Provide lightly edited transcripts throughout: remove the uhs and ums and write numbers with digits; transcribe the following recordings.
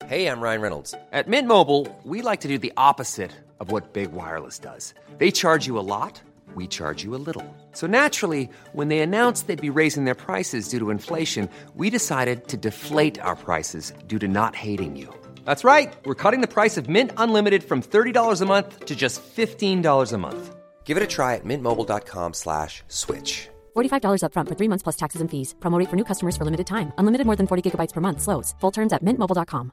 Hey, I'm Ryan Reynolds. At Mint Mobile, we like to do the opposite of what Big Wireless does. They charge you a lot, we charge you a little. So naturally, when they announced they'd be raising their prices due to inflation, we decided to deflate our prices due to not hating you. That's right. We're cutting the price of Mint Unlimited from $30 a month to just $15 a month. Give it a try at mintmobile.com/switch. $45 up front for 3 months plus taxes and fees. Promo rate for new customers for limited time. Unlimited more than 40 gigabytes per month. Slows full terms at mintmobile.com.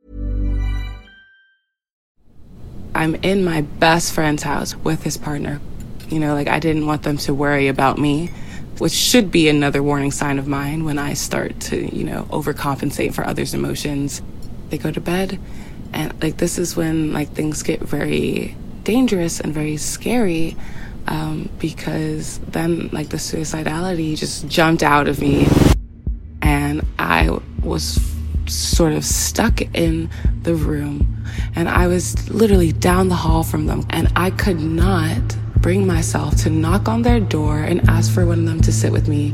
I'm in my best friend's house with his partner. You know, like, I didn't want them to worry about me, which should be another warning sign of mine when I start to, you know, overcompensate for others' emotions. They go to bed, and, like, this is when, like, things get very dangerous and very scary, because then, like, the suicidality just jumped out of me, and I was sort of stuck in the room, and I was literally down the hall from them, and I could not bring myself to knock on their door and ask for one of them to sit with me.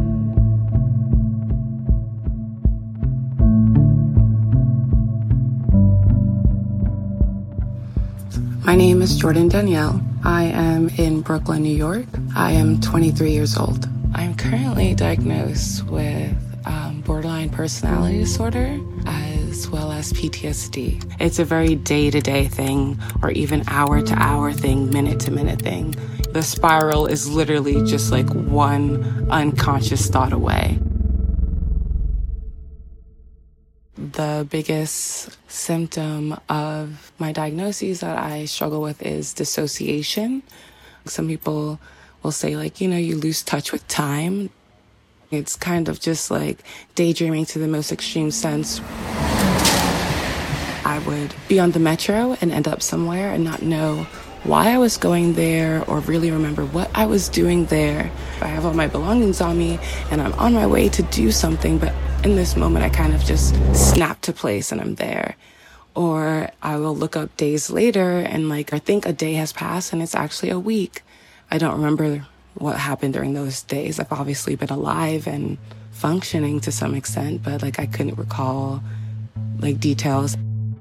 My name is Jordan Danielle. I am in Brooklyn, New York. I am 23 years old. I'm currently diagnosed with borderline personality disorder as well as PTSD. It's a very day-to-day thing, or even hour-to-hour thing, minute-to-minute thing. The spiral is literally just like one unconscious thought away. The biggest symptom of my diagnoses that I struggle with is dissociation. Some people will say, like, you know, you lose touch with time. It's kind of just like daydreaming to the most extreme sense. I would be on the metro and end up somewhere and not know why I was going there or really remember what I was doing there. I have all my belongings on me and I'm on my way to do something, but in this moment I kind of just snap to place and I'm there. Or I will look up days later and, like, I think a day has passed and it's actually a week. I don't remember what happened during those days. I've obviously been alive and functioning to some extent, but, like, I couldn't recall, like, details.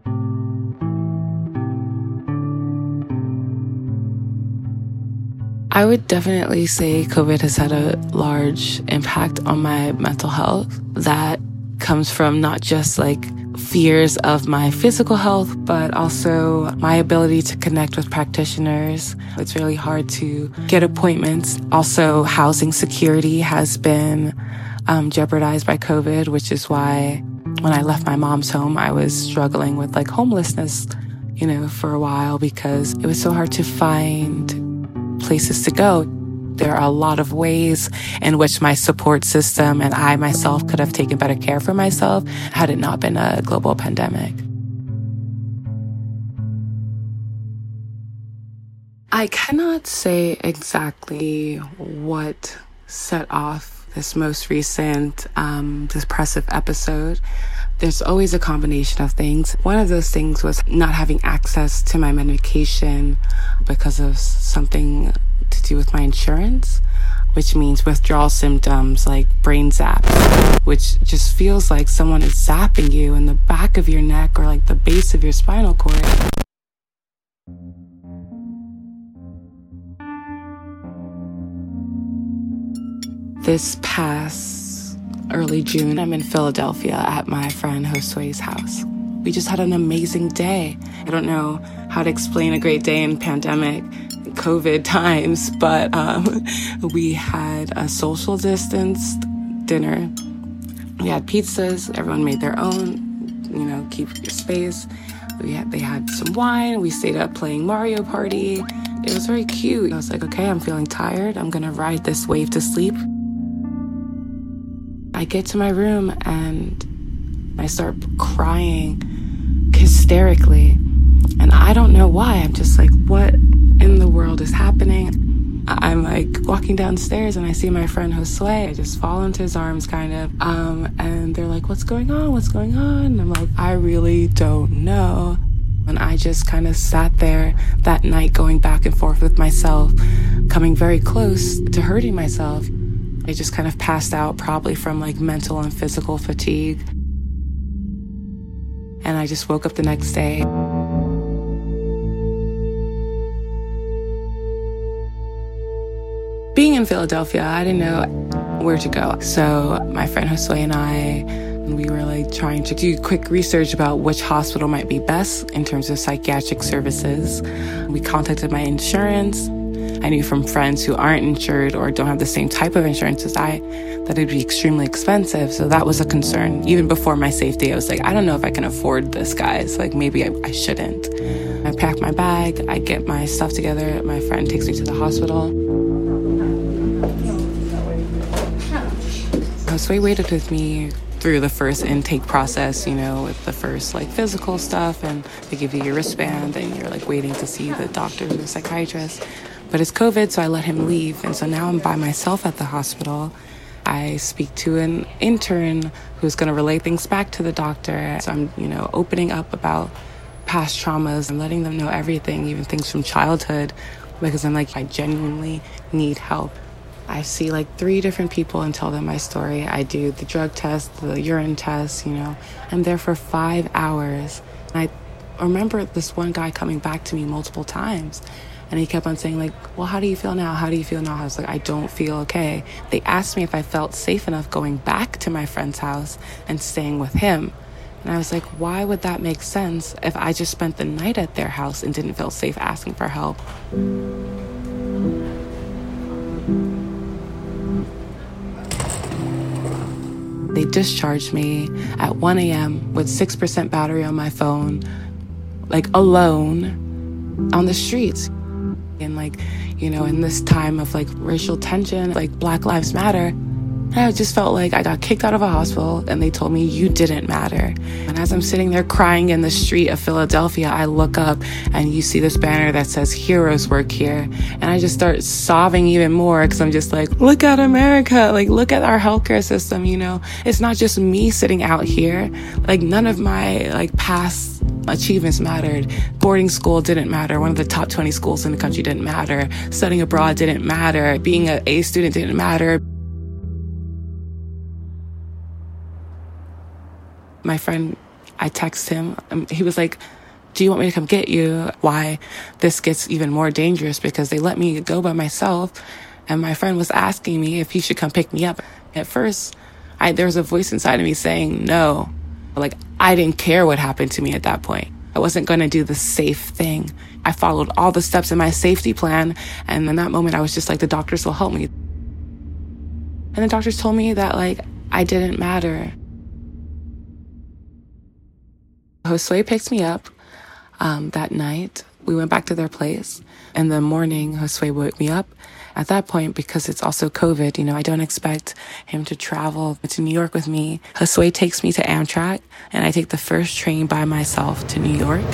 I would definitely say COVID has had a large impact on my mental health. That comes from not just, like, fears of my physical health, but also my ability to connect with practitioners. It's really hard to get appointments. Also, housing security has been jeopardized by COVID, which is why when I left my mom's home, I was struggling with, like, homelessness, you know, for a while because it was so hard to find places to go. There are a lot of ways in which my support system and I myself could have taken better care for myself had it not been a global pandemic. I cannot say exactly what set off this most recent depressive episode. There's always a combination of things. One of those things was not having access to my medication because of something to do with my insurance, which means withdrawal symptoms like brain zap, which just feels like someone is zapping you in the back of your neck or like the base of your spinal cord. This past early June, I'm in Philadelphia at my friend Josue's house. We just had an amazing day. I don't know how to explain a great day in pandemic COVID times, but we had a social distanced dinner. We had pizzas. Everyone made their own, you know, keep your space. They had some wine. We stayed up playing Mario Party. It was very cute. I was like, okay, I'm feeling tired. I'm going to ride this wave to sleep. I get to my room and I start crying hysterically. And I don't know why. I'm just like, what in the world is happening? I'm like walking downstairs and I see my friend Josue. I just fall into his arms kind of. And they're like, what's going on? What's going on? And I'm like, I really don't know. And I just kind of sat there that night going back and forth with myself, coming very close to hurting myself. I just kind of passed out, probably from like mental and physical fatigue. And I just woke up the next day. Being in Philadelphia, I didn't know where to go. So my friend Josue and we were like trying to do quick research about which hospital might be best in terms of psychiatric services. We contacted my insurance. I knew from friends who aren't insured or don't have the same type of insurance as I that it'd be extremely expensive. So that was a concern. Even before my safety, I was like, I don't know if I can afford this, guys. Like, maybe I shouldn't. I packed my bag. I get my stuff together. My friend takes me to the hospital. Josue waited with me through the first intake process, with the first physical stuff, and they give you your wristband and you're waiting to see the doctor or the psychiatrist. But it's COVID, so I let him leave. And so now I'm by myself at the hospital. I speak to an intern who's going to relay things back to the doctor. So I'm, opening up about past traumas and letting them know everything, even things from childhood, because I'm I genuinely need help. I see 3 different people and tell them my story. I do the drug test, the urine test, I'm there for 5 hours. And I remember this one guy coming back to me multiple times. And he kept on saying, well, how do you feel now? How do you feel now? I was I don't feel okay. They asked me if I felt safe enough going back to my friend's house and staying with him. And I was why would that make sense if I just spent the night at their house and didn't feel safe asking for help? They discharged me at 1 a.m. with 6% battery on my phone, alone on the streets. And in this time of racial tension, Black Lives Matter, I just felt I got kicked out of a hospital and they told me you didn't matter. And as I'm sitting there crying in the street of Philadelphia, I look up and you see this banner that says heroes work here. And I just start sobbing even more because I'm just look at America, look at our healthcare system, It's not just me sitting out here. None of my past achievements mattered. Boarding school didn't matter. One of the top 20 schools in the country didn't matter. Studying abroad didn't matter. Being an A student didn't matter. My friend, I text him. He was do you want me to come get you? Why this gets even more dangerous because they let me go by myself. And my friend was asking me if he should come pick me up. At first, there was a voice inside of me saying no. I didn't care what happened to me at that point. I wasn't going to do the safe thing. I followed all the steps in my safety plan. And in that moment, I was just the doctors will help me. And the doctors told me that I didn't matter. Josue picked me up that night. We went back to their place. In the morning, Josue woke me up. At that point, because it's also COVID, I don't expect him to travel to New York with me. Josue takes me to Amtrak, and I take the first train by myself to New York.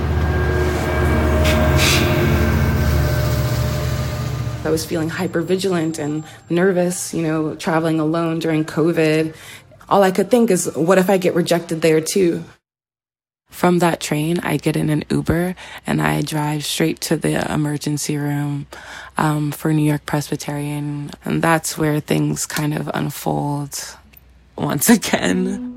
I was feeling hypervigilant and nervous, traveling alone during COVID. All I could think is, what if I get rejected there too? From that train, I get in an Uber and I drive straight to the emergency room for New York Presbyterian. And that's where things kind of unfold once again.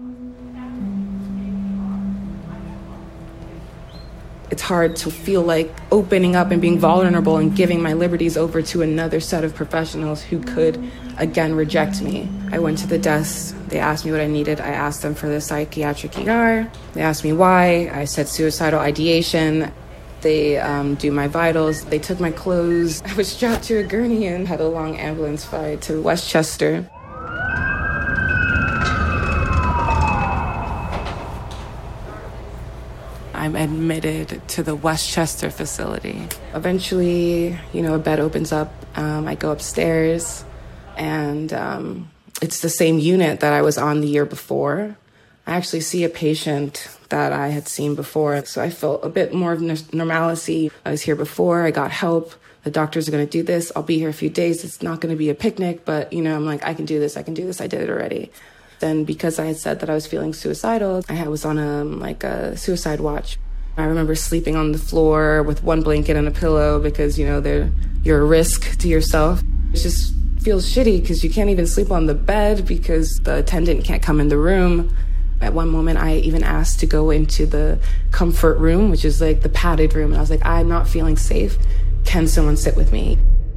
It's hard to feel opening up and being vulnerable and giving my liberties over to another set of professionals who could, again, reject me. I went to the desk. They asked me what I needed. I asked them for the psychiatric ER. They asked me why. I said suicidal ideation. They do my vitals. They took my clothes. I was strapped to a gurney and had a long ambulance ride to Westchester. I'm admitted to the Westchester facility. Eventually, a bed opens up. I go upstairs, and it's the same unit that I was on the year before. I actually see a patient that I had seen before, so I felt a bit more of normalcy. I was here before. I got help. The doctors are going to do this. I'll be here a few days. It's not going to be a picnic, but, I'm I can do this. I can do this. I did it already. Then because I had said that I was feeling suicidal, I was on a suicide watch. I remember sleeping on the floor with one blanket and a pillow because, you're a risk to yourself. It just feels shitty because you can't even sleep on the bed because the attendant can't come in the room. At one moment, I even asked to go into the comfort room, which is like the padded room. And I was like, I'm not feeling safe. Can someone sit with me?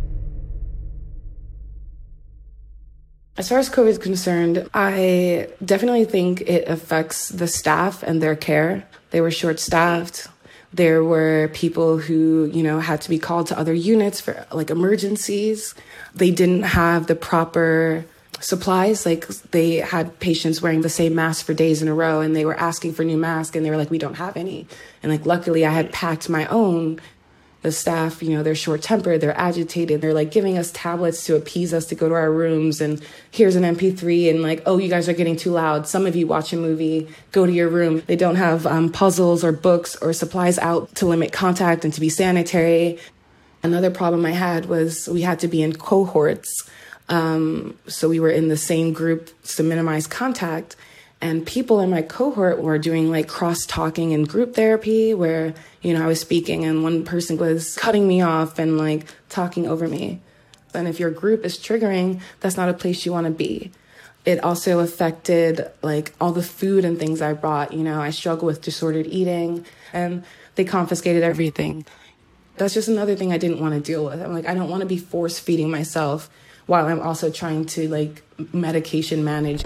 As far as COVID is concerned, I definitely think it affects the staff and their care. They were short-staffed. There were people who, had to be called to other units for like emergencies. They didn't have the proper supplies. Like they had patients wearing the same mask for days in a row, and they were asking for new masks, and they were like, we don't have any. And like, luckily I had packed my own. The staff, they're short-tempered, they're agitated. They're like giving us tablets to appease us to go to our rooms. And here's an MP3 and like, oh, you guys are getting too loud. Some of you watch a movie, go to your room. They don't have puzzles or books or supplies out to limit contact and to be sanitary. Another problem I had was we had to be in cohorts. So we were in the same group to minimize contact. And people in my cohort were doing like cross-talking and group therapy where, I was speaking and one person was cutting me off and like talking over me. And if your group is triggering, that's not a place you want to be. It also affected like all the food and things I brought. I struggle with disordered eating and they confiscated everything. That's just another thing I didn't want to deal with. I'm like, I don't want to be force feeding myself while I'm also trying to like medication manage.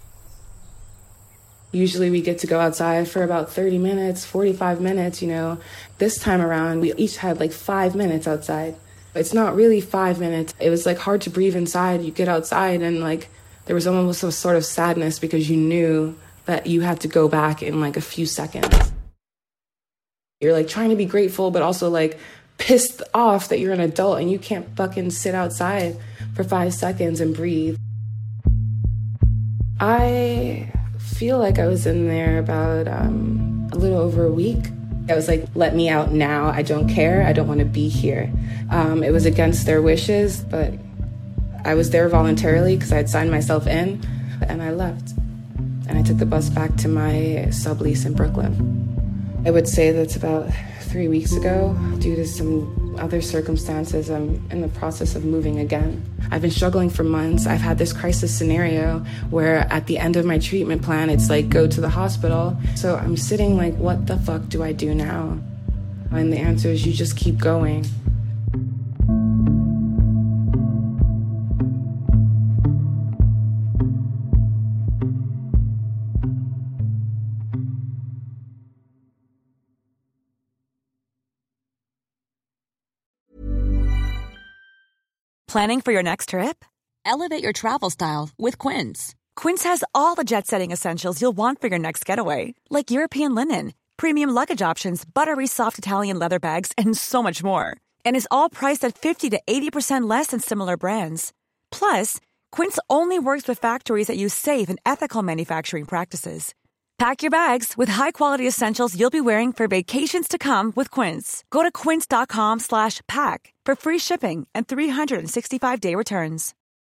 Usually we get to go outside for about 30 minutes, 45 minutes, This time around, we each had like 5 minutes outside. It's not really 5 minutes. It was like hard to breathe inside. You get outside and like there was almost a sort of sadness because you knew that you had to go back in like a few seconds. You're like trying to be grateful, but also like pissed off that you're an adult and you can't fucking sit outside for 5 seconds and breathe. I feel like I was in there about a little over a week. I was like, let me out now. I don't care. I don't want to be here. It was against their wishes, but I was there voluntarily because I had signed myself in, and I left. And I took the bus back to my sublease in Brooklyn. I would say that's about 3 weeks ago. Due to some other circumstances, I'm in the process of moving again. I've been struggling for months. I've had this crisis scenario where at the end of my treatment plan, it's like, go to the hospital. So I'm sitting like, what the fuck do I do now? And the answer is you just keep going. Planning for your next trip? Elevate your travel style with Quince. Quince has all the jet-setting essentials you'll want for your next getaway, like European linen, premium luggage options, buttery soft Italian leather bags, and so much more. And is all priced at 50 to 80% less than similar brands. Plus, Quince only works with factories that use safe and ethical manufacturing practices. Pack your bags with high-quality essentials you'll be wearing for vacations to come with Quince. Go to quince.com/pack for free shipping and 365-day returns.